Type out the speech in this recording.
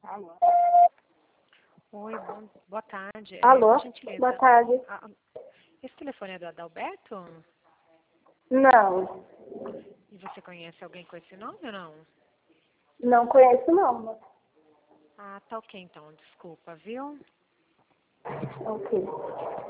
Alô? Oi, boa tarde. Alô? Por gentileza. Boa tarde. Esse telefone é do Adalberto? Não, E você conhece alguém com esse nome ou não? não conheço não. Ah, tá ok então. Desculpa, viu? Ok.